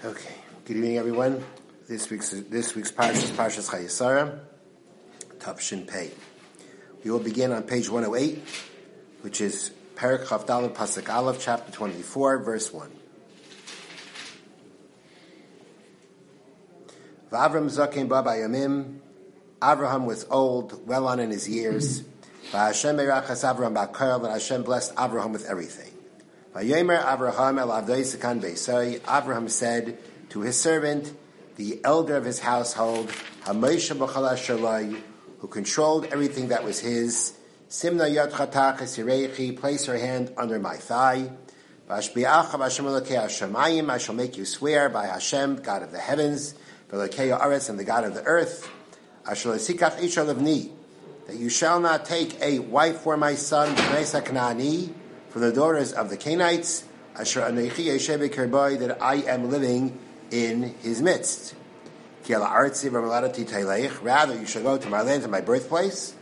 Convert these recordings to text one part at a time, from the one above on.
Okay. Good evening, everyone. This week's parsha is Parshas Chayesara, Tavshin Pei. We will begin on page 108, which is Perek Chav Daled Pasuk Aleph, chapter 24, verse 1. V'Avram Zaken Ba Bayamim. Avraham was old, well on in his years. V'Hashem Berachas Avraham Ba'Kol, and Hashem blessed Avraham with everything. Vayomer Avraham el Avdei Sekan Beisai. Avraham said to his servant, the elder of his household, Hamoisha B'Chala Shalai, who controlled everything that was his, Simna Yad Chatach Esireichi, place her hand under my thigh. V'Ashbi'acha V'Hashem Elokei Hashemayim, I shall make you swear by Hashem, God of the heavens, V'Elokei Haaretz, and the God of the earth, Asher L'Sikach Isha Levni, that you shall not take a wife for my son, B'nei Kanaani, from the daughters of the Canaanites, Asher Anochi Yeshev B'Kerbai, that I am living in his midst. Rather, you shall go to my land, to my birthplace.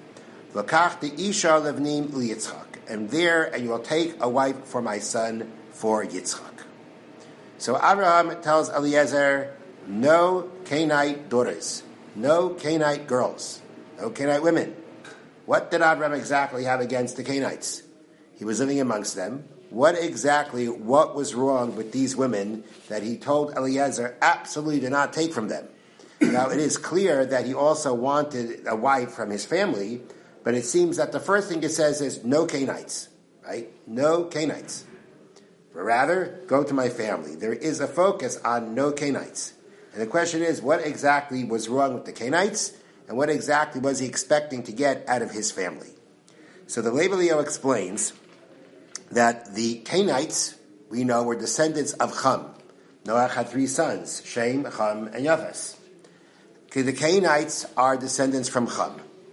And there, you will take a wife for my son, for Yitzchak. So Abraham tells Eliezer, no Canaanite daughters, no Canaanite girls, no Canaanite women. What did Abraham exactly have against the Canaanites? He was living amongst them. What was wrong with these women that he told Eliezer absolutely to not take from them? Now, it is clear that he also wanted a wife from his family, but it seems that the first thing it says is no Canaanites, right? No Canaanites. But rather, go to my family. There is a focus on no Canaanites. And the question is, what exactly was wrong with the Canaanites, and what exactly was he expecting to get out of his family? So the Leibelio explains that the Canaanites, we know, were descendants of Cham. Noach had 3 sons, Shem, Cham, and Yafes. Okay, the Canaanites are descendants from Cham.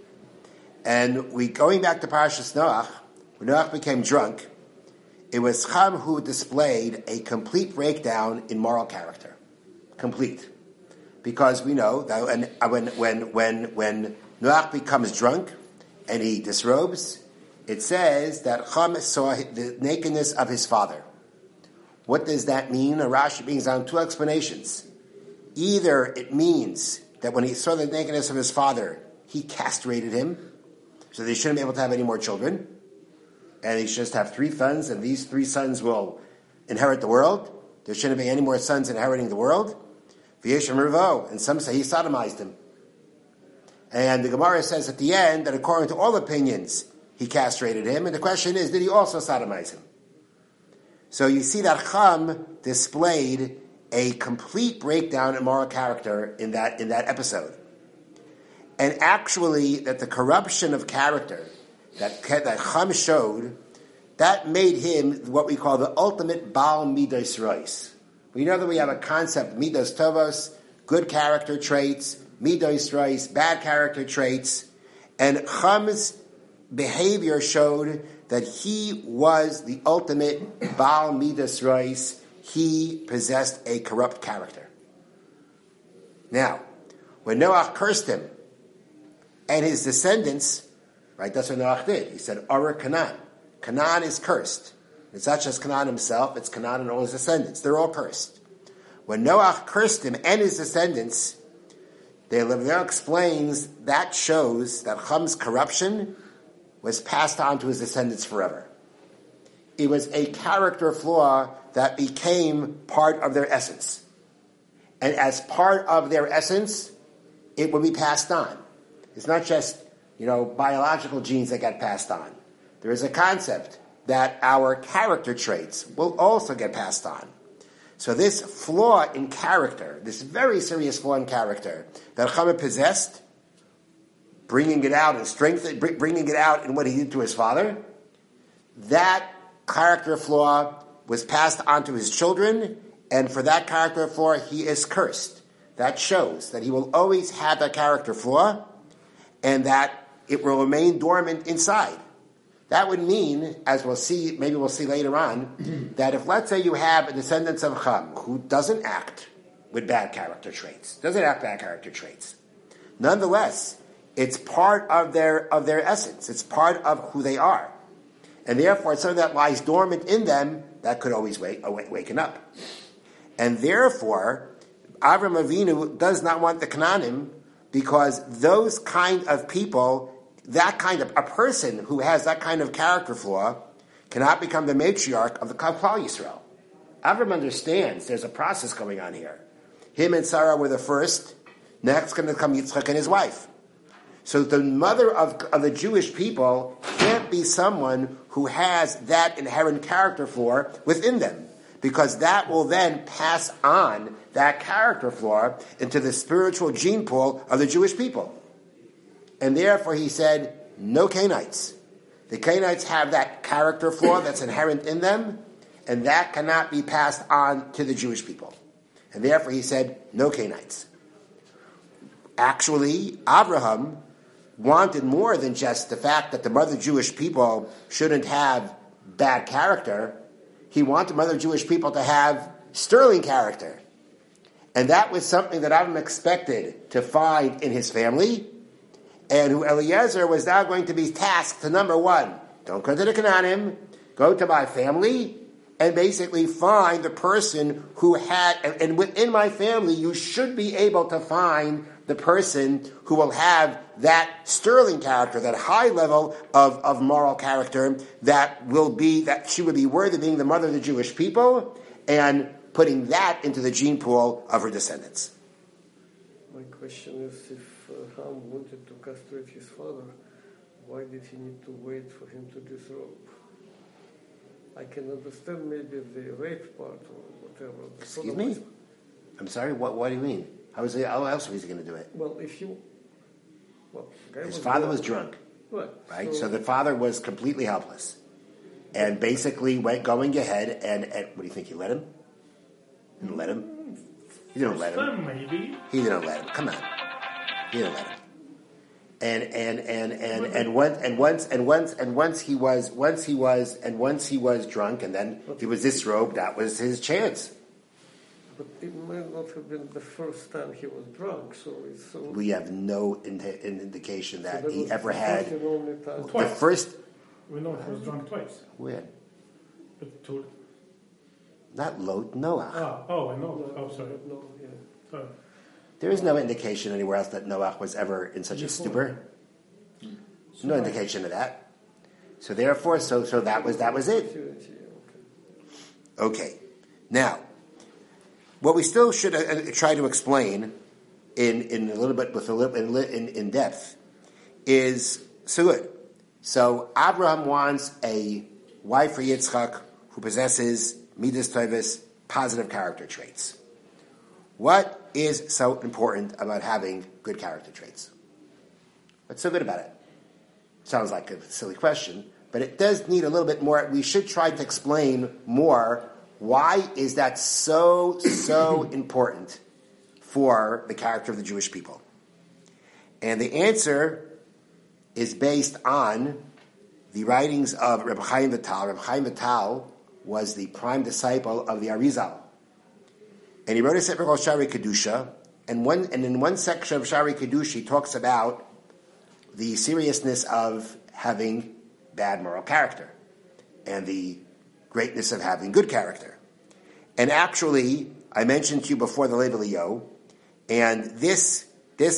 And going back to Parashas Noach, when Noach became drunk, it was Cham who displayed a complete breakdown in moral character. Complete. Because we know that when Noach becomes drunk and he disrobes, it says that Cham saw the nakedness of his father. What does that mean? Rashi brings down 2 explanations. Either it means that when he saw the nakedness of his father, he castrated him, so they shouldn't be able to have any more children, and he should just have 3 sons, and these 3 sons will inherit the world. There shouldn't be any more sons inheriting the world. V'yeshem Ruvo, and some say he sodomized him. And the Gemara says at the end that according to all opinions, he castrated him, and the question is, did he also sodomize him? So you see that Cham displayed a complete breakdown in moral character in that episode. And actually, that the corruption of character that Cham showed, that made him what we call the ultimate Baal Midos Reis. We know that we have a concept, Midos Tovos, good character traits, Midos Reis, bad character traits, and Cham's behavior showed that he was the ultimate Baal Midas Reis. He possessed a corrupt character. Now, when Noach cursed him and his descendants, right, that's what Noach did. He said, Ura Canaan. Canaan is cursed. It's not just Canaan himself, it's Canaan and all his descendants. They're all cursed. When Noach cursed him and his descendants, the Leibelio explains that shows that Cham's corruption was passed on to his descendants forever. It was a character flaw that became part of their essence. And as part of their essence, it will be passed on. It's not just, biological genes that get passed on. There is a concept that our character traits will also get passed on. So this flaw in character, this very serious flaw in character that Chama possessed, bringing it out and bringing it out in what he did to his father, that character flaw was passed on to his children, and for that character flaw, he is cursed. That shows that he will always have that character flaw, and that it will remain dormant inside. That would mean, as we'll see later on, that if, let's say, you have a descendant of Cham who doesn't act with bad character traits, nonetheless, it's part of their essence. It's part of who they are. And therefore, it's something that lies dormant in them that could always waken up. And therefore, Avram Avinu does not want the Canaanim because those kind of people, that kind of a person who has that kind of character flaw cannot become the matriarch of the Klal Yisrael. Avram understands there's a process going on here. Him and Sarah were the first. Next going to come Yitzchak and his wife. So the mother of the Jewish people can't be someone who has that inherent character flaw within them, because that will then pass on that character flaw into the spiritual gene pool of the Jewish people. And therefore he said, no Canaanites. The Canaanites have that character flaw that's inherent in them, and that cannot be passed on to the Jewish people. And therefore he said, no Canaanites. Actually, Abraham wanted more than just the fact that the mother Jewish people shouldn't have bad character. He wanted mother Jewish people to have sterling character. And that was something that Abraham expected to find in his family, and who Eliezer was now going to be tasked to, number one, don't go to the Canaanim, go to my family, and basically find the person who had, and within my family, you should be able to find the person who will have that sterling character, that high level of moral character that she would be worthy of being the mother of the Jewish people, and putting that into the gene pool of her descendants. My question is, if Ham wanted to castrate his father, why did he need to wait for him to disrobe? I can understand maybe the rape part or whatever. Excuse me? I'm sorry, what do you mean? How else was he going to do it? Well, his father was drunk, right? So the father was completely helpless, and basically going ahead and what do you think? He let him? Didn't let him? He didn't let him. Maybe. He didn't let him. Come on, he didn't let him. Once he was drunk, and then he was disrobed. That was his chance. But it might not have been the first time he was drunk, we have no indication that so he ever had Twice. the first. We know he was drunk twice. When? But Not Lot, Noah. I know. Sorry. No, yeah. Sorry. There is no indication anywhere else that Noah was ever in such a stupor. No indication of that. So therefore, so that was it. Okay. Now, what we still should try to explain in a little bit in depth is so good. So Abraham wants a wife for Yitzchak who possesses midas tovos, positive character traits. What is so important about having good character traits? What's so good about it? Sounds like a silly question, but it does need a little bit more. We should try to explain more. Why is that so important for the character of the Jewish people? And the answer is based on the writings of Reb Chaim Vital. Reb Chaim Vital was the prime disciple of the Arizal. And he wrote a sefer called Shari Kedusha, and in one section of Shari Kedusha he talks about the seriousness of having bad moral character and the greatness of having good character. And actually, I mentioned to you before the Lev Eliyahu, and these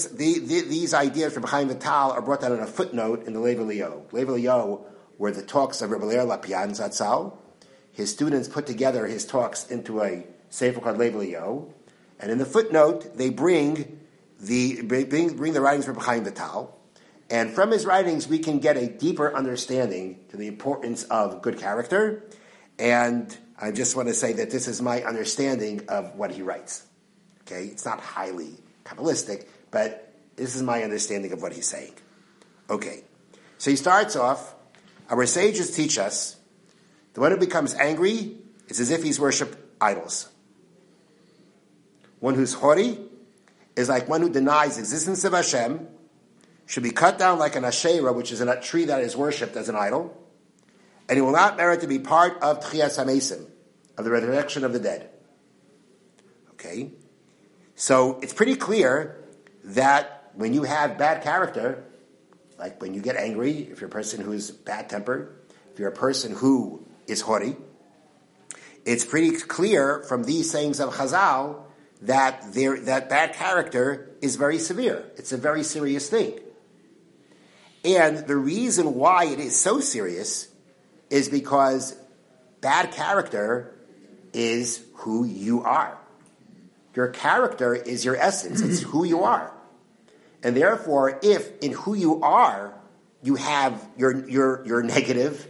ideas from Chaim Vital are brought down in a footnote in the Lev Eliyahu. Lev Eliyahu were the talks of Rebbe Leir Lapian Zatzal. His students put together his talks into a sefer called Lev Eliyahu, and in the footnote they bring the writings of Rebbe Chaim Vital. And from his writings, we can get a deeper understanding to the importance of good character. And I just want to say that this is my understanding of what he writes. Okay? It's not highly Kabbalistic, but this is my understanding of what he's saying. Okay. So he starts off, our sages teach us that when it becomes angry, it's as if he's worshipped idols. One who's haughty is like one who denies the existence of Hashem, should be cut down like an Asherah, which is a tree that is worshipped as an idol, and he will not merit to be part of Tchias HaMesim, of the resurrection of the dead. Okay? So it's pretty clear that when you have bad character, like when you get angry, if you're a person who is bad-tempered, if you're a person who is haughty, it's pretty clear from these sayings of Chazal that that character is very severe. It's a very serious thing. And the reason why it is so serious is because bad character is who you are. Your character is your essence. It's who you are. And therefore, if in who you are, you have your negative,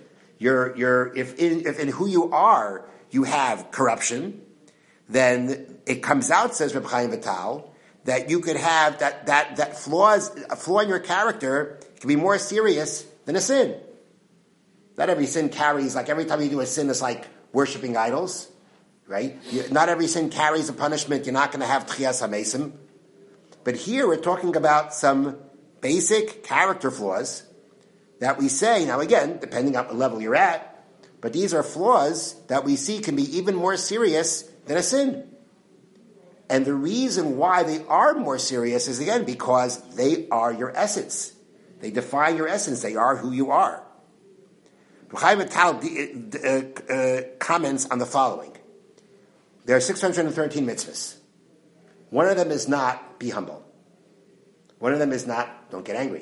if in who you are, you have corruption, then it comes out, says Reb Chaim Vital, that you could have that a flaw in your character can be more serious than a sin. Not every sin carries, like every time you do a sin, it's like worshiping idols, right? Not every sin carries a punishment. You're not going to have Tchias HaMesim. But here we're talking about some basic character flaws that we say, now again, depending on what level you're at, but these are flaws that we see can be even more serious than a sin. And the reason why they are more serious is, again, because they are your essence. They define your essence. They are who you are. Chaim Vital comments on the following. There are 613 mitzvahs. One of them is not be humble. One of them is not don't get angry.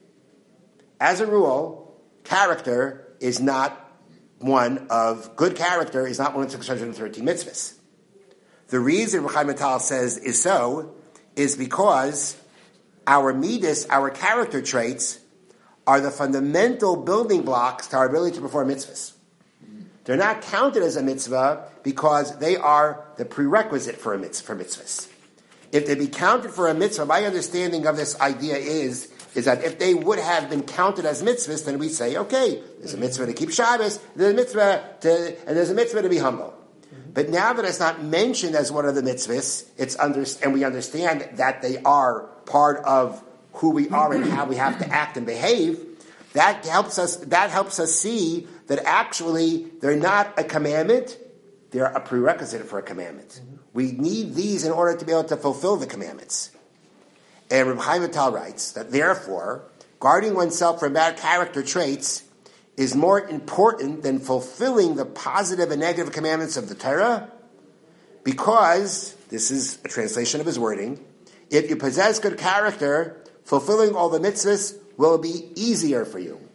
As a rule, character is not one of, good character is not one of 613 mitzvahs. The reason Chaim Vital says is because our midas, our character traits, are the fundamental building blocks to our ability to perform mitzvahs. They're not counted as a mitzvah because they are the prerequisite for mitzvahs. If they be counted for a mitzvah, my understanding of this idea is that if they would have been counted as mitzvahs, then we say, okay, there's a mitzvah to keep Shabbos, there's a mitzvah to be humble. But now that it's not mentioned as one of the mitzvahs, and we understand that they are part of who we are and how we have to act and behave, that helps us see that actually they're not a commandment, they're a prerequisite for a commandment. We need these in order to be able to fulfill the commandments. And Reb Chaim Vital writes that therefore, guarding oneself from bad character traits is more important than fulfilling the positive and negative commandments of the Torah, because, this is a translation of his wording, if you possess good character, fulfilling all the mitzvahs will be easier for you.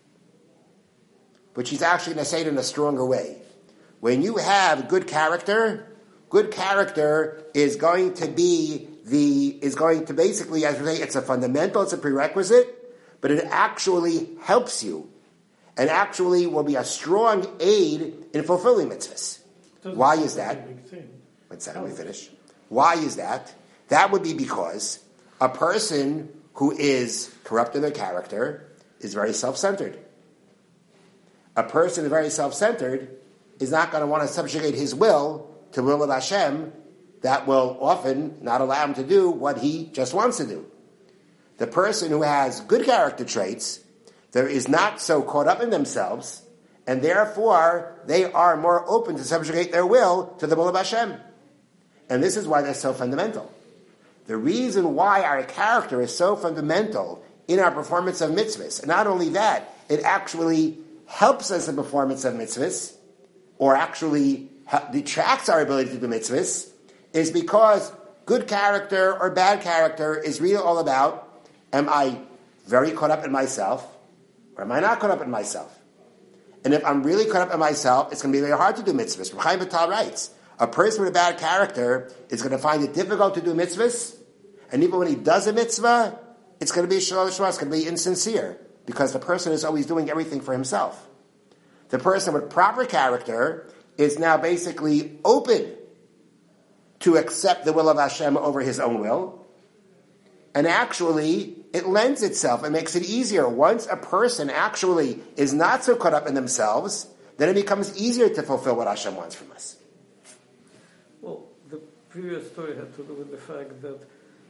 Which he's actually going to say it in a stronger way. When you have good character is going to basically, as we say, it's a fundamental, it's a prerequisite, but it actually helps you and actually will be a strong aid in fulfilling mitzvahs. Why is that? What's that? Let me finish. Why is that? That would be because a person who is corrupt in their character is very self-centered. A person who is very self-centered is not going to want to subjugate his will to the will of Hashem that will often not allow him to do what he just wants to do. The person who has good character traits, there is not so caught up in themselves, and therefore they are more open to subjugate their will to the will of Hashem. And this is why they're so fundamental. The reason why our character is so fundamental in our performance of mitzvahs, and not only that, it actually helps us in performance of mitzvahs, or actually detracts our ability to do mitzvahs, is because good character or bad character is really all about, am I very caught up in myself, or am I not caught up in myself? And if I'm really caught up in myself, it's going to be very hard to do mitzvahs. Chaim Vital writes, a person with a bad character is going to find it difficult to do mitzvahs, and even when he does a mitzvah, it's going to be shalom, it's going to be insincere, because the person is always doing everything for himself. The person with proper character is now basically open to accept the will of Hashem over his own will, and actually it lends itself, it makes it easier. Once a person actually is not so caught up in themselves, then it becomes easier to fulfill what Hashem wants from us. Well, the previous story had to do with the fact that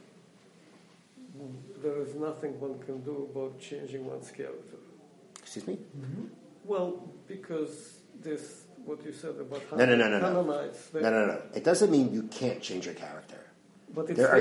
there is nothing one can do about changing one's character. Excuse me? Mm-hmm. Well, because this, what you said about Canaanites. No. It doesn't mean you can't change your character. But there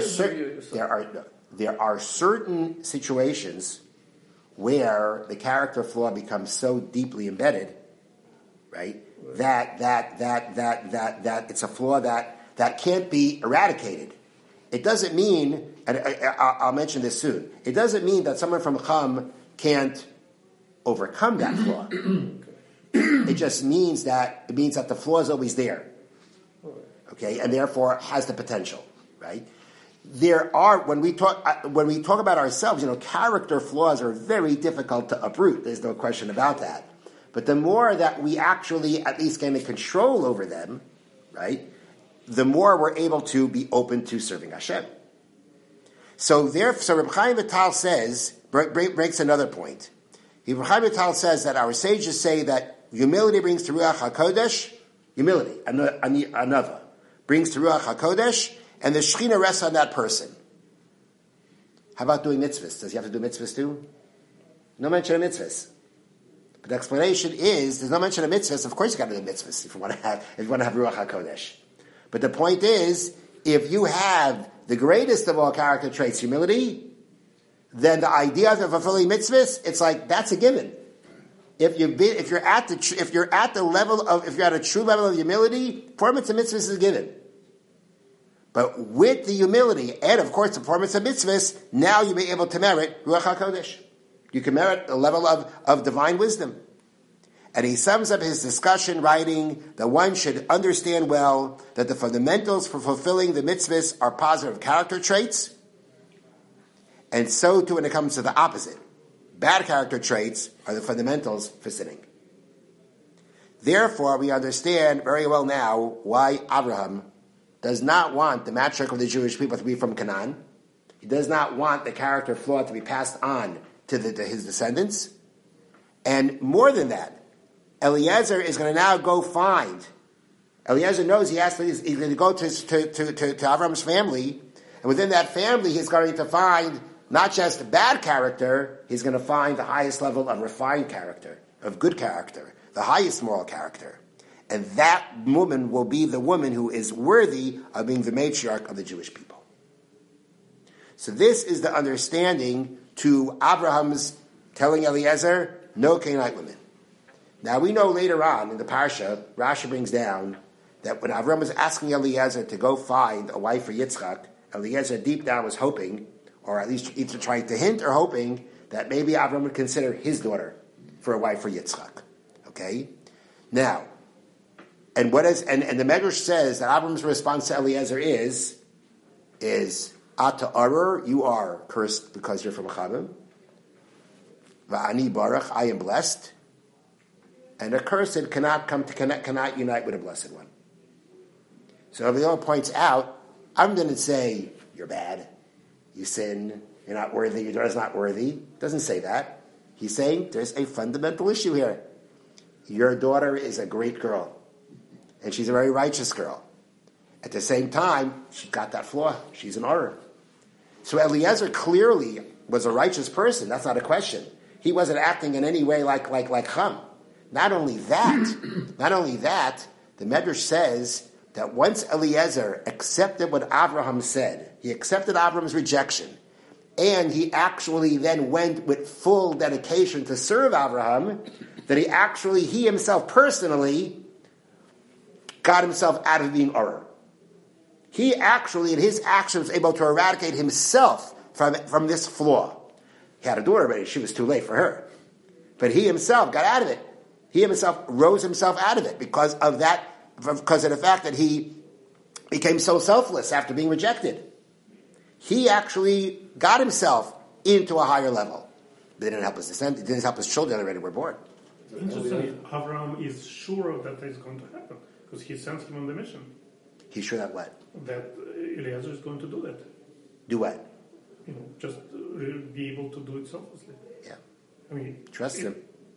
are certain situations where the character flaw becomes so deeply embedded right? That it's a flaw that can't be eradicated. It doesn't mean, and I'll mention this soon, it doesn't mean that someone from Chum can't overcome that flaw. It just means that the flaw is always there. Okay, and therefore has the potential, right? There are, when we talk about ourselves, character flaws are very difficult to uproot. There's no question about that. But the more that we actually at least gain control over them, right, the more we're able to be open to serving Hashem. So Reb Chaim Vital breaks another point. Reb Chaim Vital says that our sages say that humility brings to Ruach HaKodesh, anava, brings to Ruach HaKodesh, and the Shekhinah rests on that person. How about doing mitzvahs? Does he have to do mitzvahs too? No mention of mitzvahs. But the explanation is, there's no mention of mitzvahs. Of course you got to do mitzvahs if you want to have Ruach HaKodesh. But the point is, if you have the greatest of all character traits, humility, then the idea of fulfilling mitzvahs, it's like, that's a given. If you're at a true level of humility, performance of mitzvahs is a given. But with the humility and, of course, the performance of mitzvahs, now you'll be able to merit Ruach HaKodesh. You can merit a level of divine wisdom. And he sums up his discussion writing that one should understand well that the fundamentals for fulfilling the mitzvahs are positive character traits, and so too when it comes to the opposite. Bad character traits are the fundamentals for sinning. Therefore, we understand very well now why Abraham does not want the matriarch of the Jewish people to be from Canaan. He does not want the character flaw to be passed on to his descendants. And more than that, Eliezer is going to now go find. Eliezer knows he's going to go to Avram's family, and within that family he's going to find not just bad character, he's going to find the highest level of refined character, of good character, the highest moral character. And that woman will be the woman who is worthy of being the matriarch of the Jewish people. So this is the understanding to Abraham's telling Eliezer, no Canaanite women. Now we know later on in the parsha, Rashi brings down that when Avram was asking Eliezer to go find a wife for Yitzchak, Eliezer deep down was hoping, or at least either trying to hint or hoping, that maybe Avram would consider his daughter for a wife for Yitzchak. Okay? Now, and the Medrash says that Avram's response to Eliezer is Ata Arur, you are cursed because you're from Chavim. Va'ani Baruch, I am blessed. And a cursed cannot unite with a blessed one. So Avram points out, Avram didn't say, you're bad, you sin, you're not worthy, your daughter's not worthy. Doesn't say that. He's saying there's a fundamental issue here. Your daughter is a great girl, and she's a very righteous girl. At the same time, she's got that flaw. She's an Arur. So Eliezer clearly was a righteous person. That's not a question. He wasn't acting in any way like Chum. Not only that, the Medrash says that once Eliezer accepted what Abraham said, he accepted Abraham's rejection, and he actually then went with full dedication to serve Abraham, that he himself personally got himself out of being Arur. He actually, in his actions, was able to eradicate himself from this flaw. He had a daughter already, she was too late for her. But he himself got out of it. He himself rose himself out of it because of the fact that he became so selfless after being rejected. He actually got himself into a higher level. They didn't help his descendants, didn't help his children already were born. Interesting. Abraham is sure that is going to happen because he sends him on the mission. He's sure that what? That Eliezer is going to do that. Do what? Just be able to do it selflessly. Yeah. I mean, trust him.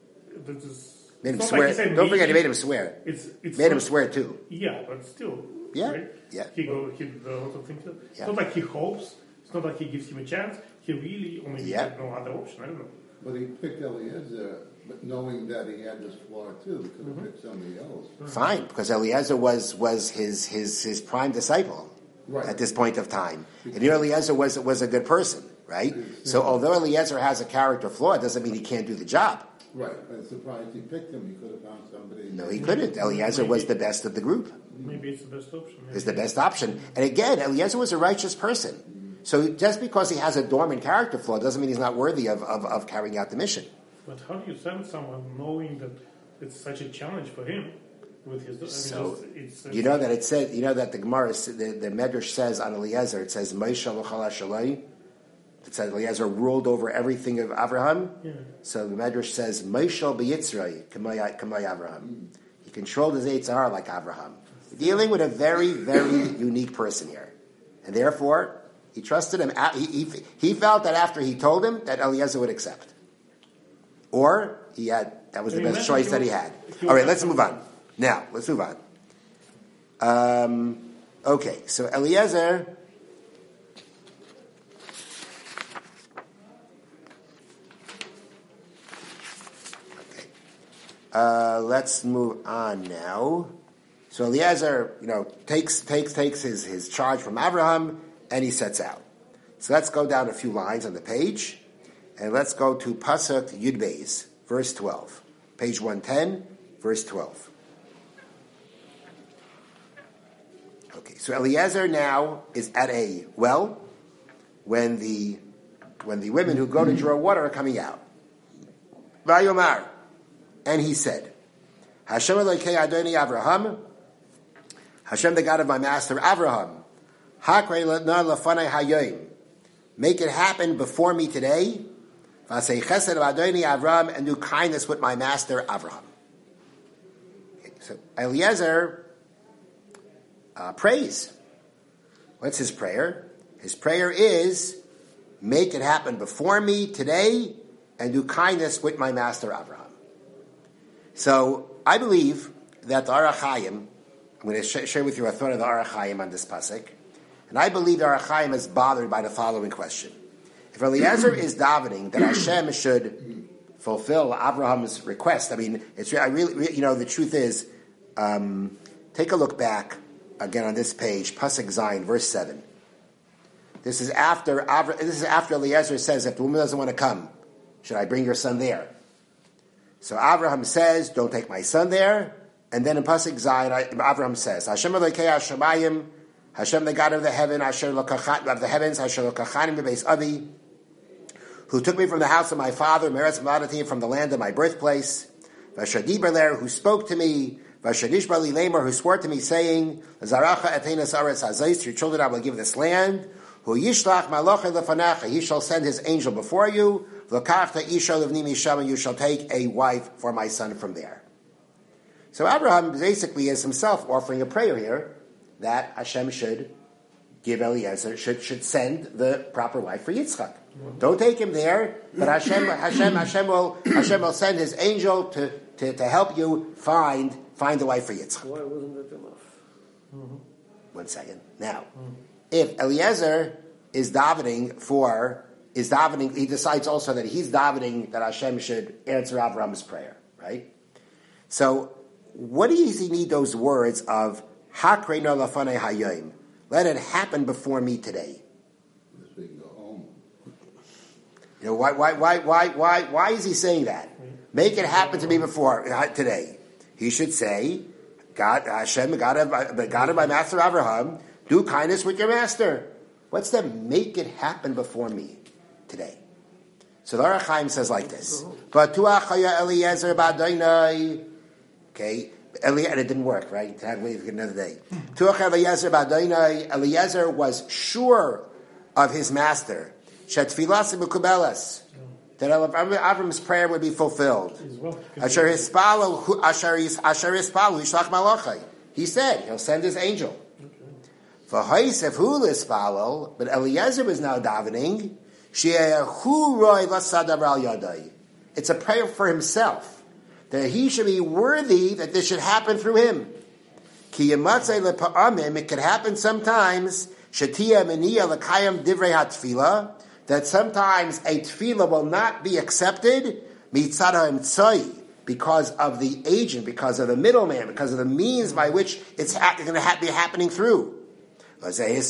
Made him swear. Like Don't forget, he made him swear. It's made him swear too. Yeah, but still. Yeah. Right? Yeah. He did a lot of things. It's Yeah. not like he hopes. It's not like he gives him a chance. He really only had no other option. I don't know. But he picked Eliezer, but knowing that he had this flaw too, he could have picked somebody else. Fine, because Eliezer was his prime disciple at this point of time, and Eliezer was a good person, right? So although Eliezer has a character flaw, it doesn't mean he can't do the job. Right, I'm surprised he picked him. He could have found somebody. No, he couldn't. Eliezer was the best of the group. Maybe it's the best option. Is the best option. And again, Eliezer was a righteous person. So just because he has a dormant character flaw doesn't mean he's not worthy of carrying out the mission. But how do you send someone knowing that it's such a challenge for him with his? You know that it said. You know that the Gemara, the Medrash says on Eliezer, it says Moshe l'chol hashalai. It says Eliezer ruled over everything of Abraham. Yeah. So the Medrash says Moshe b'Yitzray kamay Abraham. He controlled his Yetzer Hara like Abraham. We're dealing with a very, very unique person here, and therefore he trusted him. He felt that after he told him that Eliezer would accept. Or that was the best choice that he had. All right, let's move on. Now, let's move on. Okay, so Eliezer. Okay. Let's move on now. So Eliezer, takes his charge from Abraham and he sets out. So let's go down a few lines on the page. And let's go to Pasuk Yud Beis, verse 12. Page 110, verse 12. Okay, so Eliezer now is at a well when the women who go to draw water are coming out. Vayomar, and he said, Hashem Elokei Adoni Avraham, Hashem the God of my master Avraham, Hakrei Lana Lafanei Hayoim, make it happen before me today. Say chesed Adoni Avram, and do kindness with my master Avraham. Okay, so Eliezer prays. What's his prayer? His prayer is, make it happen before me today, and do kindness with my master Avraham. So I believe that the Arach Chaim, I'm going to share with you a thought of the Arach Chaim on this pasuk, and I believe the Arach Chaim is bothered by the following question. If Eliezer is davening that Hashem should fulfill Abraham's request, I mean, the truth is, take a look back again on this page, Pasuk Zayin, verse 7. This is after Eliezer says, if the woman doesn't want to come, should I bring your son there? So Abraham says, don't take my son there. And then in Pasuk Zayin, Abraham says, Hashem Elokei Hashemayim, Hashem the God of the heavens, Hashem Lokachanim b'beis Avi, who took me from the house of my father, Meretz Madatim, from the land of my birthplace, Vashadiber, who spoke to me, Vashadishbar li Lamer, who swore to me, saying, Zaracha etenas aretz hazais, to your children I will give this land, who yishlach malachei lefanacha, he shall send his angel before you, v'lakachta isha livni misham, and you shall take a wife for my son from there. So Abraham basically is himself offering a prayer here, that Hashem should give Eliezer, should send the proper wife for Yitzchak. Don't take him there, but Hashem will send his angel to help you find the wife for Yitzchak. Why wasn't that enough? Mm-hmm. 1 second. Now, if Eliezer is davening, he decides also that he's davening that Hashem should answer Avram's prayer, right? So, what does he need those words of Hakreino lafanei hayoim? Let it happen before me today. So he can go home. Why is he saying that? Make it happen to me before today. He should say, God, Hashem, God of my master Abraham, do kindness with your master. What's the make it happen before me today? So the Arach Chaim says like this. Okay, and it didn't work, right? Had to wait another day. Eliezer was sure of his master. That Avram's prayer would be fulfilled. He said he'll send his angel. But Eliezer was now davening. It's a prayer for himself, that he should be worthy that this should happen through him. It could happen sometimes that sometimes a tefillah will not be accepted because of the agent, because of the middleman, because of the means by which it's going to be happening through. Therefore, he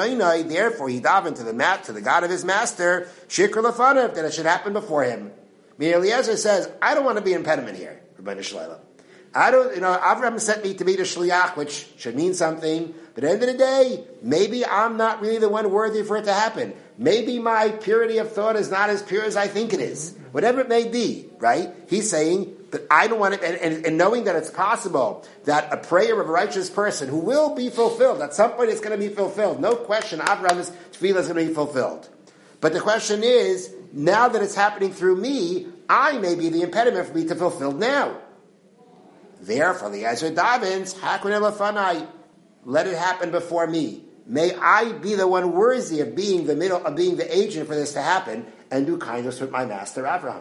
davened to the God of his master, that it should happen before him. Eliezer says, I don't want to be an impediment here, Rabbeinu Shlomo. I don't, Avraham sent me to be the shliach, which should mean something, but at the end of the day, maybe I'm not really the one worthy for it to happen. Maybe my purity of thought is not as pure as I think it is. Whatever it may be, right? He's saying, but I don't want it, and knowing that it's possible that a prayer of a righteous person who will be fulfilled, at some point it's going to be fulfilled. No question, Abraham's tefillah is going to be fulfilled. But the question is, now that it's happening through me, I may be the impediment for me to fulfill now. Therefore, Eliezer davens, Hakron Elafanai, let it happen before me. May I be the one worthy of being the agent for this to happen, and do kindness with my master Avraham.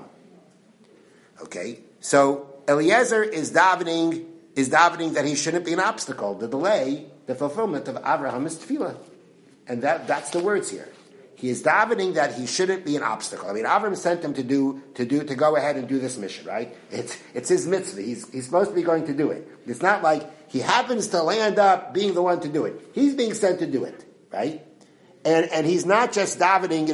Okay, so Eliezer is davening that he shouldn't be an obstacle to delay the fulfillment of Abraham's tefillah, and that's the words here. He is davening that he shouldn't be an obstacle. I mean, Avraham sent him to go ahead and do this mission, right? It's his mitzvah. He's supposed to be going to do it. It's not like he happens to land up being the one to do it. He's being sent to do it, right? And he's not just davening,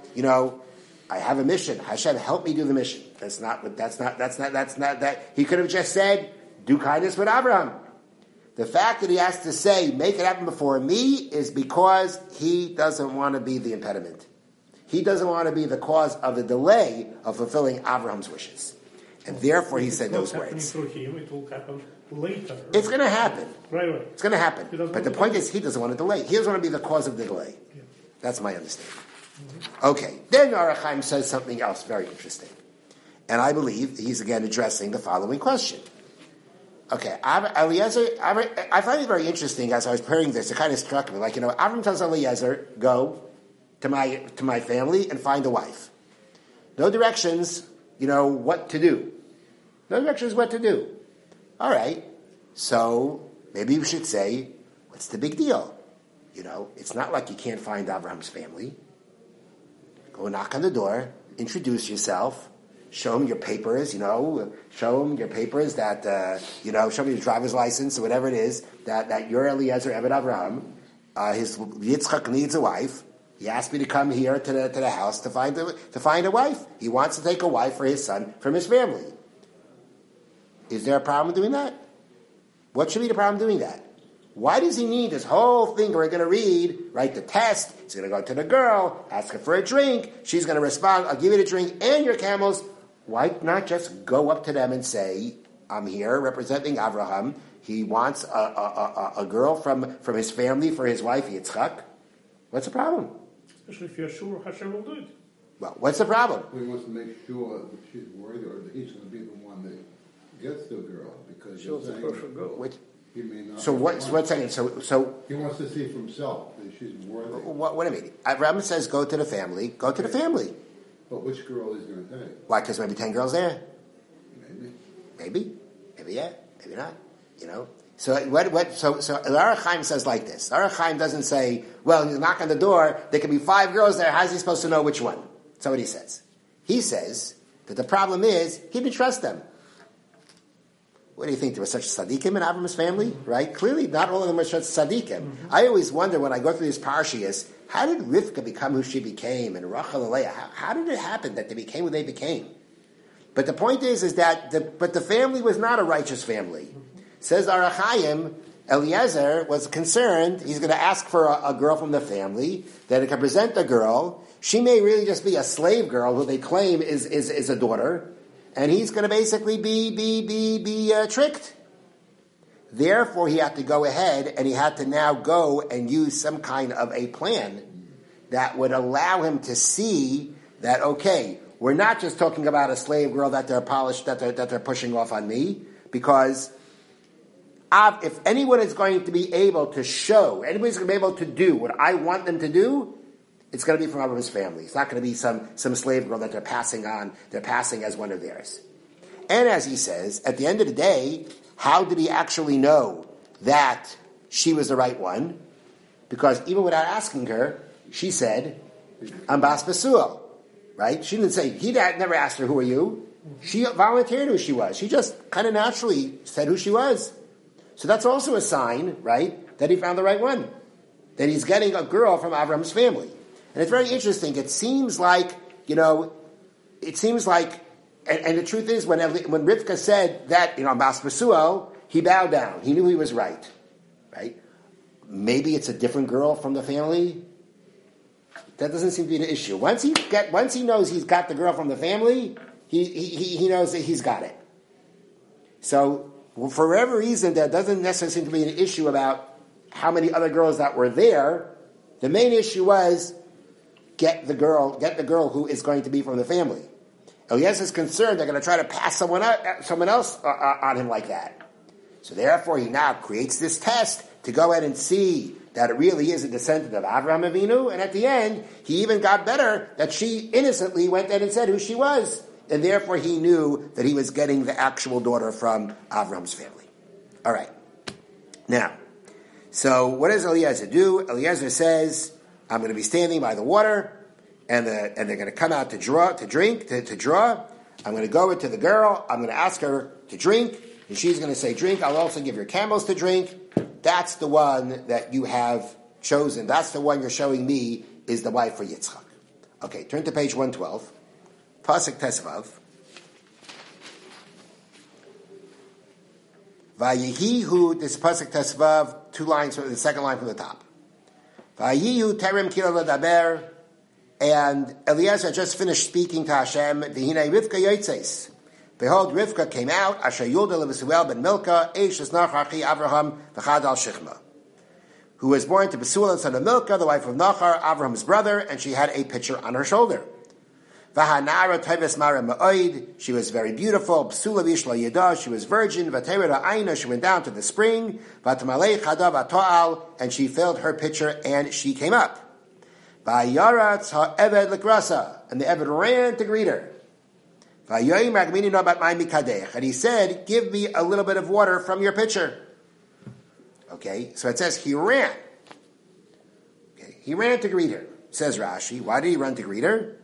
I have a mission. Hashem, help me do the mission. That's not that. He could have just said, do kindness with Abraham. The fact that he has to say, make it happen before me, is because he doesn't want to be the impediment. He doesn't want to be the cause of the delay of fulfilling Abraham's wishes. And therefore he said those words. Through him, it will happen later. It's going to happen. Right. It's going to happen. But the point is, he doesn't want to delay. He doesn't want to be the cause of the delay. Yeah. That's my understanding. Mm-hmm. Okay. Then Ohr HaChaim says something else very interesting. And I believe he's again addressing the following question. Okay, Eliezer, I find it very interesting as I was preparing this. It kind of struck me, Avram tells Eliezer, go to my family and find a wife. No directions, what to do. No directions what to do. All right, so maybe we should say, what's the big deal? It's not like you can't find Avram's family. Go knock on the door, introduce yourself. Show him your papers, show him your papers that, show me your driver's license or whatever it is, that you're Eliezer Eved Avraham. His Yitzchak needs a wife. He asked me to come here to the house to find a wife. He wants to take a wife for his son from his family. Is there a problem doing that? What should be the problem doing that? Why does he need this whole thing we're going to read, write the test, he's going to go to the girl, ask her for a drink, she's going to respond, I'll give you the drink and your camels. Why not just go up to them and say, I'm here representing Avraham. He wants a girl from his family for his wife, Yitzchak. What's the problem? Especially if you're sure Hashem will do it. Well, what's the problem? He wants to make sure that she's worthy or that he's going to be the one that gets the girl. Because she wants a perfect girl. He may not. So what's saying? So he wants to see for himself that she's worthy. What do you mean? Avraham says, go to the family. Go to the family. But which girl is going to take? Why? Because maybe 10 girls there. Maybe. Maybe yeah. Maybe not. So So Ohr HaChaim says like this. Ohr HaChaim doesn't say, well, you knock on the door. There can be 5 girls there. How's he supposed to know which one? That's not what he says. He says that the problem is he didn't trust them. What do you think? There were such tzaddikim in Avram's family, right? Clearly, not all of them were such tzaddikim. Mm-hmm. I always wonder when I go through these parshiyas, how did Rivka become who she became, and Rachel and Leah? How did it happen that they became who they became? But the point is that the family was not a righteous family. Mm-hmm. Says Ohr HaChaim, Eliezer was concerned. He's going to ask for a girl from the family that it can present the girl. She may really just be a slave girl who they claim is a daughter. And he's going to basically be tricked. Therefore, he had to go ahead and he had to now go and use some kind of a plan that would allow him to see that, okay, we're not just talking about a slave girl that they're pushing off on me, because if anyone is going to be able to show, anybody's going to be able to do what I want them to do, it's going to be from Abraham's family. It's not going to be some slave girl that they're passing as one of theirs. And as he says, at the end of the day, how did he actually know that she was the right one? Because even without asking her, she said, I'm Bas Basuel. Right? She didn't say, he never asked her, who are you? She volunteered who she was. She just kind of naturally said who she was. So that's also a sign, right, that he found the right one. That he's getting a girl from Abraham's family. And it's very interesting. It seems like And the truth is, when Rivka said that, Bas Besuel, he bowed down. He knew he was right. Right? Maybe it's a different girl from the family. That doesn't seem to be an issue. Once he knows he's got the girl from the family, he knows that he's got it. So, for whatever reason, that doesn't necessarily seem to be an issue about how many other girls that were there. The main issue was get the girl who is going to be from the family. Eliezer is concerned they're going to try to pass someone else on him like that. So therefore, he now creates this test to go ahead and see that it really is a descendant of Avraham Avinu, and at the end, he even got better that she innocently went in and said who she was, and therefore he knew that he was getting the actual daughter from Avraham's family. All right. Now, so what does Eliezer do? Eliezer says, I'm going to be standing by the water, and they're going to come out to draw. I'm going to go into the girl. I'm going to ask her to drink, and she's going to say, drink. I'll also give your camels to drink. That's the one that you have chosen. That's the one you're showing me is the wife for Yitzchak. Okay, turn to page 112. Pasuk Tesvav. Vayihihu, this Pasuk Tesvav, 2 lines from the second line from the top. Vayihihu terem kila ladaber, and Eliezer just finished speaking to Hashem. V'hinei Rivka yotzes. Behold, Rivka came out, Asher Yulda leBesuel ben Milka, Eish Nachar Achi Avraham v'chad al Shichma, who was born to Besuel, son of Milka, the wife of Nachar, Avraham's brother, and she had a pitcher on her shoulder. V'hanara teves mara ma'oid, she was very beautiful. Besuel v'ishla yeda, she was virgin. V'terera aina, she went down to the spring. V'tamalei chada v'to'al, and she filled her pitcher, and she came up. V'yaratz ha'eved l'krasa, and the Eved ran to greet her. And he said, give me a little bit of water from your pitcher. Okay, so it says he ran. Okay, he ran to greet her. Says Rashi, why did he run to greet her?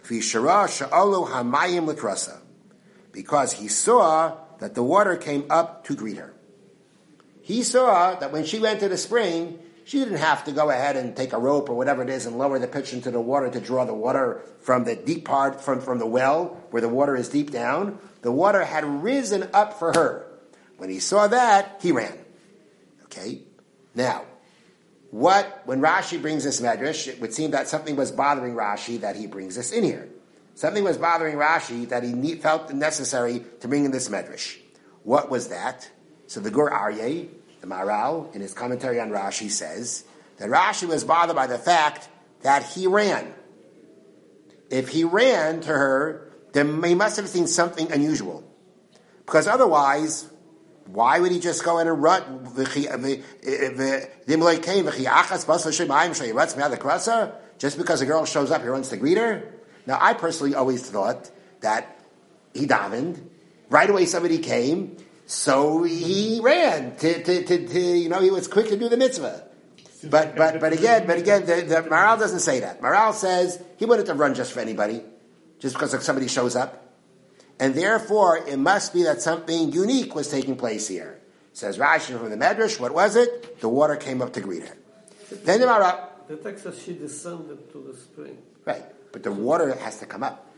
Because he saw that the water came up to greet her. He saw that when she went to the spring, she didn't have to go ahead and take a rope or whatever it is and lower the pitcher into the water to draw the water from the deep part, from the well, where the water is deep down. The water had risen up for her. When he saw that, he ran. Okay? Now, when Rashi brings this medrash, it would seem that something was bothering Rashi that he brings this in here. Something was bothering Rashi that he felt necessary to bring in this medrash. What was that? So the Gur Aryeh, the Maral, in his commentary on Rashi, says that Rashi was bothered by the fact that he ran. If he ran to her, then he must have seen something unusual. Because otherwise, why would he just go in and run? Just because a girl shows up, he runs to greet her? Now, I personally always thought that he davened, right away somebody came, so he ran he was quick to do the mitzvah. But again, the Maral doesn't say that. Maral says he wouldn't have run just for anybody, just because somebody shows up. And therefore, it must be that something unique was taking place here. Says Rashi from the Medrash, what was it? The water came up to greet her. Then the Maral... The text says she descended to the spring. Right, but the water has to come up.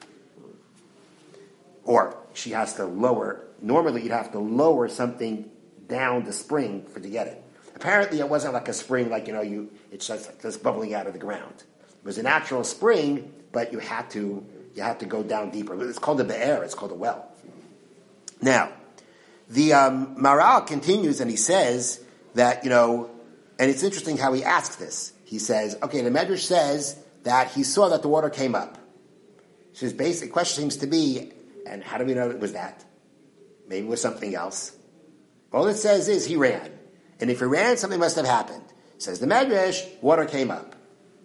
Or she has to lower... Normally, you'd have to lower something down the spring to get it. Apparently, it wasn't like a spring, it's just bubbling out of the ground. It was a natural spring, but you had to go down deeper. It's called a be'er. It's called a well. Now, the Maral continues and he says that and it's interesting how he asks this. He says, okay, the Medrash says that he saw that the water came up. So his basic question seems to be, and how do we know it was that? Maybe it was something else. All it says is he ran. And if he ran, something must have happened. Says the Medrash, water came up.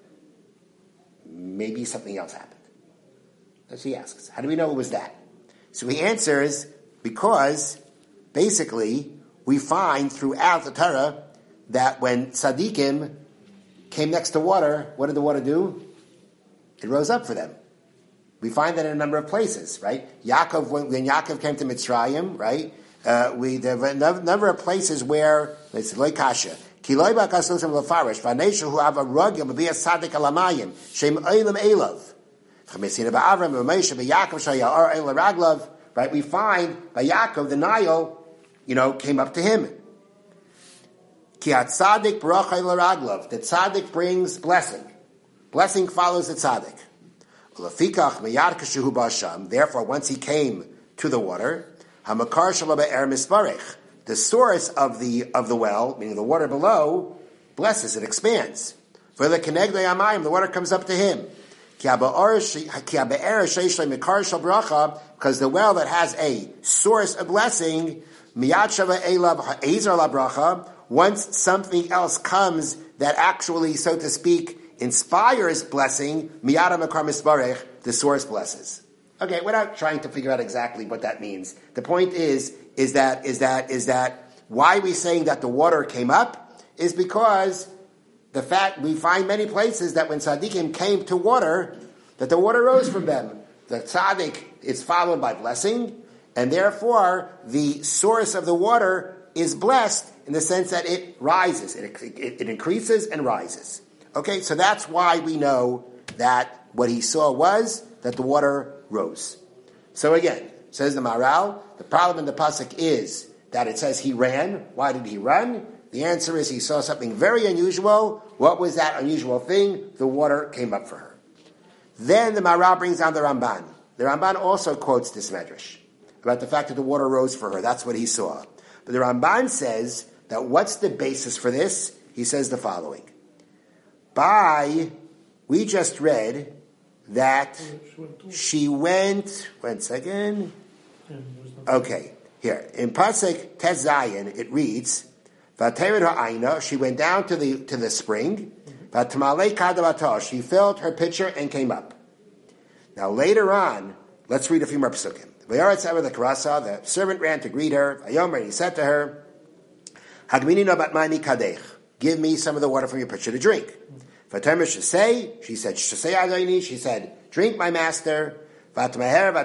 Maybe something else happened. That's what he asks. How do we know it was that? So he answers, because basically we find throughout the Torah that when tzaddikim came next to water, what did the water do? It rose up for them. We find that in a number of places, right? Yaakov, when Yaakov came to Mitzrayim, right? There are a number of places where it's loikasha. Kiloi ba'kasosim lefarish v'aneshu hu ava ragim b'biyas sadik alamayim shem oilam elav. Chamesina ba'avram b'meisha b'Yaakov shayar el raglav. right? We find by Yaakov, the Nile, came up to him. Ki hatzadik barachai l'raglav. The tzaddik brings blessing. Blessing follows the tzaddik. Ulefikach miyad kashuhu b'asham. Therefore, once he came to the water, hamakar shalom be'er misparech. The source of the well, meaning the water below, blesses, it expands. For the kenegdei amayim, the water comes up to him. Because the well that has a source of blessing, once something else comes that actually, so to speak, inspires blessing, the source blesses. Okay, without trying to figure out exactly what that means, the point is that why we're saying that the water came up is because the fact we find many places that when tzaddikim came to water, that the water rose from them. The tzaddik is followed by blessing, and therefore the source of the water is blessed in the sense that it rises, it increases and rises. Okay, so that's why we know that what he saw was that the water rose. So again, says the Maharal, the problem in the pasuk is that it says he ran. Why did he run? The answer is he saw something very unusual. What was that unusual thing? The water came up for her. Then the Maharal brings down the Ramban. The Ramban also quotes this medrash about the fact that the water rose for her. That's what he saw. But the Ramban says that what's the basis for this? He says the following. We just read that she went, one second. Okay, here. In Pasuk Tes Zayin, it reads, she went down to the spring. She filled her pitcher and came up. Now later on, let's read a few more psukim. The servant ran to greet her. And he said to her, give me some of the water from your pitcher to drink. She said, she said, drink, my master. She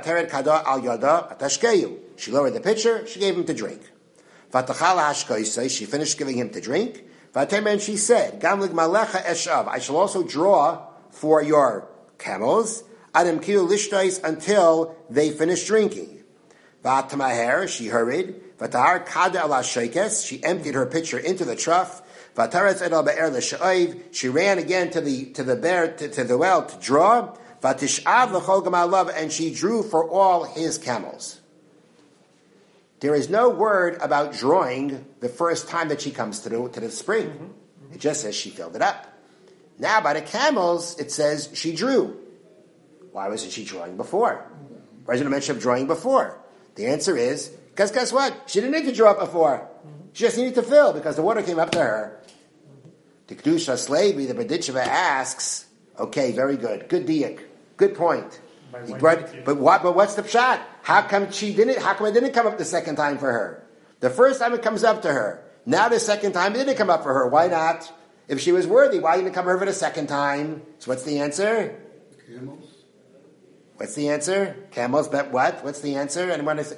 lowered the pitcher, she gave him to drink. She finished giving him to drink. And she said, I shall also draw for your camels until they finish drinking. She hurried. She emptied her pitcher into the trough. She ran again to the well to draw. And she drew for all his camels. There is no word about drawing the first time that she comes to the spring. Mm-hmm. It just says she filled it up. Now by the camels, it says she drew. Why wasn't she drawing before? Why isn't a mention of drawing before? The answer is, because guess what? She didn't need to draw up before. Mm-hmm. She just needed to fill because the water came up to her. The Kedusha Slavi, the Berditcheva asks, okay, very good. Good diak. Good point. But what's the pshat? How come it didn't come up the second time for her? The first time it comes up to her. Now the second time it didn't come up for her. Why not? If she was worthy, why didn't it come over the second time? So what's the answer? Camels. What's the answer? Camels, but what? What's the answer? One is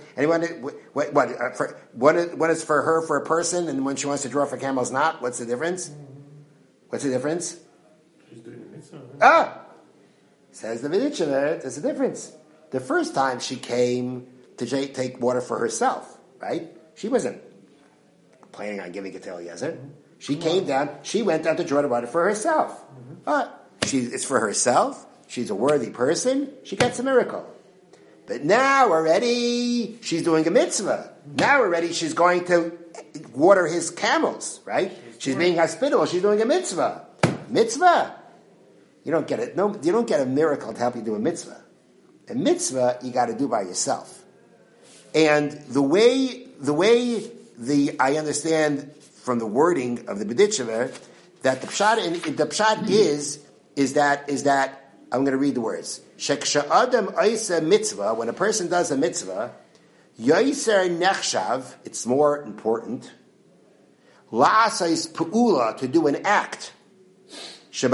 for her, for a person, and when she wants to draw for camels, not? What's the difference? What's the difference? She's doing the mitzvah. Says the Berditchever, there's a difference. The first time she came to take water for herself, right? She wasn't planning on giving it to Eliezer. Mm-hmm. She came down, she went down to draw the water for herself. Mm-hmm. It's for herself, she's a worthy person, she gets a miracle. But now already, she's doing a mitzvah. Mm-hmm. Now already she's going to water his camels, right? She's being hospitable, she's doing a mitzvah. Mitzvah? You don't get it. No, you don't get a miracle to help you do a mitzvah. A mitzvah you got to do by yourself. And the way I understand from the wording of the Berditchever that the pshat is that I'm going to read the words. Sheksha adam oisa mitzvah, when a person does a mitzvah, yoiser nechshav, it's more important. La'asais pu'ula, to do an act. When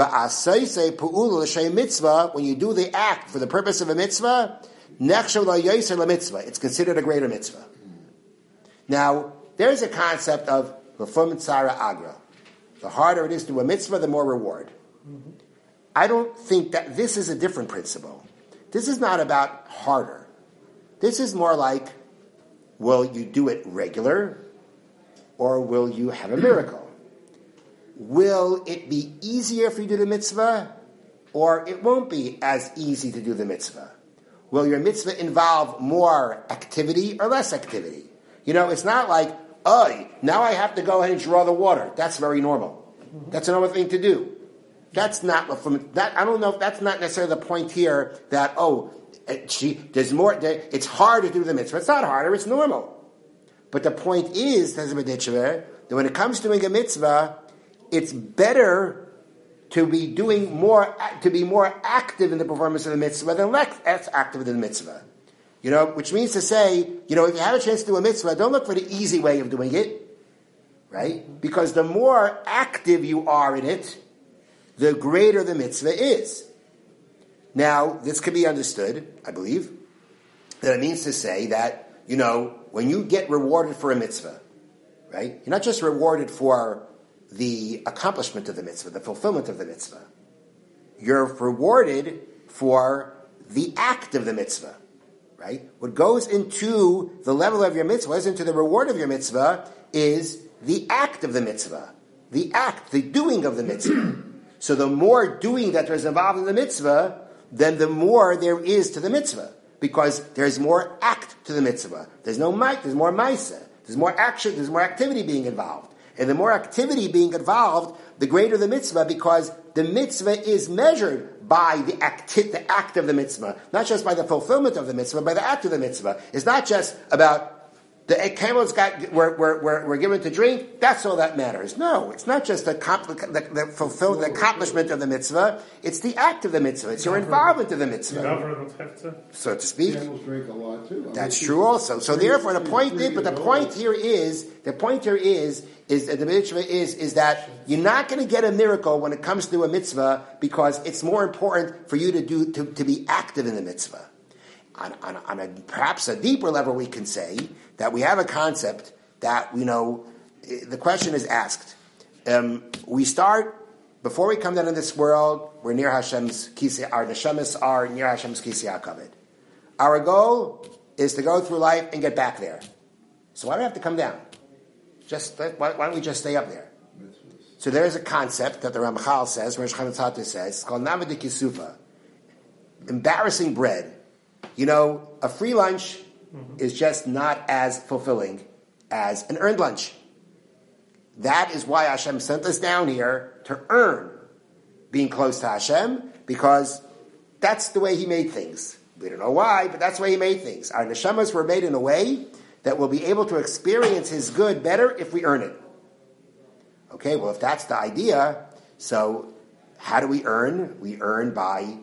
you do the act for the purpose of a mitzvah, it's considered a greater mitzvah. Now, there's a concept of l'fum tzara agra. The harder it is to do a mitzvah, the more reward. Mm-hmm. I don't think that this is a different principle. This is not about harder. This is more like, will you do it regular, or will you have a miracle? Will it be easier for you to do the mitzvah, or it won't be as easy to do the mitzvah? Will your mitzvah involve more activity or less activity? It's not like, now I have to go ahead and draw the water. That's very normal. That's a normal thing to do. That's not I don't know if that's not necessarily the point here that, there's more, it's hard to do the mitzvah. It's not harder, it's normal. But the point is, that when it comes to doing a mitzvah, it's better to be more active in the performance of the mitzvah than less active in the mitzvah. Which means to say, if you have a chance to do a mitzvah, don't look for the easy way of doing it, right? Because the more active you are in it, the greater the mitzvah is. Now, this can be understood, I believe, that it means to say that, when you get rewarded for a mitzvah, right? You're not just rewarded for the accomplishment of the mitzvah, the fulfillment of the mitzvah. You're rewarded for the act of the mitzvah, right? What goes into the level of your mitzvah, into the reward of your mitzvah, is the act of the mitzvah. The act, the doing of the mitzvah. So the more doing that there's involved in the mitzvah, then the more there is to the mitzvah. Because there's more act to the mitzvah. There's more maisa. There's more action, there's more activity being involved. And the more activity being involved, the greater the mitzvah, because the mitzvah is measured by the act of the mitzvah. Not just by the fulfillment of the mitzvah, by the act of the mitzvah. It's not just about the camels were given to drink, that's all that matters. No, it's not just the accomplishment of the mitzvah, it's the act of the mitzvah, it's your involvement in the mitzvah. So to speak. Camels drink a lot too. That's true also. So therefore the point here is that the mitzvah is that you're not going to get a miracle when it comes to a mitzvah, because it's more important for you to be active in the mitzvah. On perhaps a deeper level, we can say that we have a concept that, the question is asked. We start, before we come down in this world, we're near Hashem's Kisei, our neshamas are near Hashem's Kisei HaKavod. Our goal is to go through life and get back there. So why do we have to come down? Why don't we just stay up there? So there is a concept that the Ramchal says, Rosh Chanukah says, it's called Naved Kisufa, embarrassing bread. A free lunch is just not as fulfilling as an earned lunch. That is why Hashem sent us down here, to earn being close to Hashem, because that's the way He made things. We don't know why, but that's the way He made things. Our neshamas were made in a way that we'll be able to experience His good better if we earn it. Okay, well, if that's the idea, so how do we earn? We earn by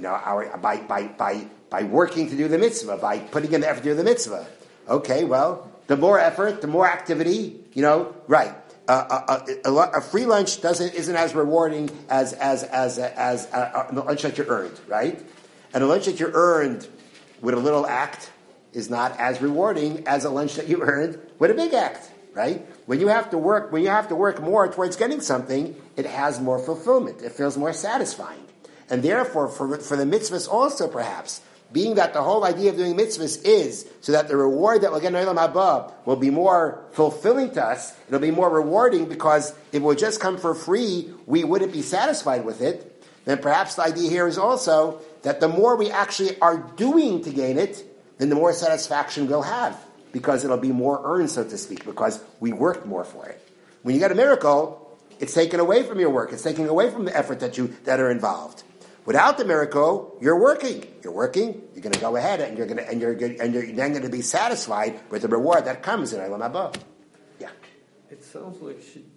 by working to do the mitzvah, by putting in the effort to do the mitzvah. Okay, well, the more effort, the more activity, right. A free lunch isn't as rewarding as a lunch that you earned, right? And a lunch that you earned with a little act is not as rewarding as a lunch that you earned with a big act, right? When you have to work more towards getting something, it has more fulfillment. It feels more satisfying. And therefore, for the mitzvahs also, perhaps, being that the whole idea of doing mitzvahs is so that the reward that we'll get in Olam Haba will be more fulfilling to us, it'll be more rewarding, because if it would just come for free, we wouldn't be satisfied with it. Then perhaps the idea here is also that the more we actually are doing to gain it, then the more satisfaction we'll have, because it'll be more earned, so to speak, because we worked more for it. When you get a miracle, it's taken away from your work, it's taken away from the effort that are involved. Without the miracle, you're working. You're going to go ahead, and you're then going to be satisfied with the reward that comes in Olam Haba. Yeah. It sounds like she